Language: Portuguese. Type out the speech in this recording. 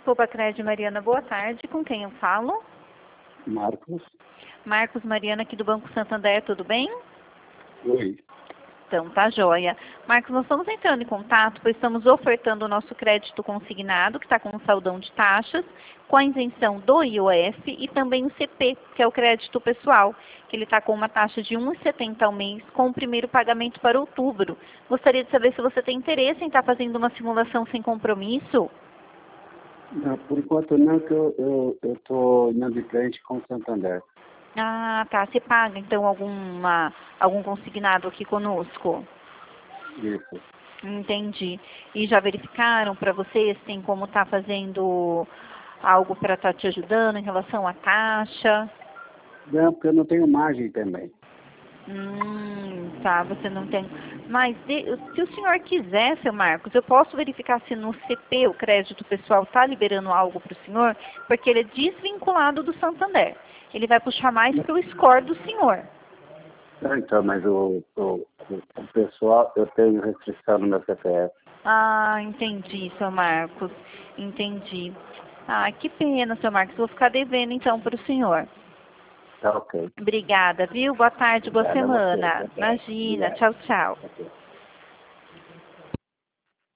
Pobacred Mariana, boa tarde. Com quem eu falo? Marcos. Marcos Mariana, aqui do Banco Santander, tudo bem? Oi. Então, tá joia. Marcos, nós estamos entrando em contato, pois estamos ofertando o nosso crédito consignado, que está com um saldão de taxas, com a isenção do IOF e também o CP, que é o crédito pessoal, que ele está com uma taxa de R$ 1,70 ao mês, com o primeiro pagamento para outubro. Gostaria de saber se você tem interesse em estar fazendo uma simulação sem compromisso? Não, por enquanto não, que eu estou inadimplente com o Santander. Ah, tá. Você paga, então, algum consignado aqui conosco? Isso. Entendi. E já verificaram para vocês, tem como tá fazendo algo para estar te ajudando em relação à taxa? Não, porque eu não tenho margem também. Tá, você não tem. Mas se o senhor quiser, seu Marcos, eu posso verificar se no CP o crédito pessoal está liberando algo para o senhor, porque ele é desvinculado do Santander. Ele vai puxar mais para o score do senhor. Então, mas o pessoal, eu tenho restrição no meu CPF. Ah, entendi, seu Marcos. Entendi. Ah, que pena, seu Marcos. Vou ficar devendo então para o senhor. Tá ok. Obrigada, viu? Boa tarde, boa Obrigado a você. semana. Imagina. Obrigado. Tchau, tchau. Ok.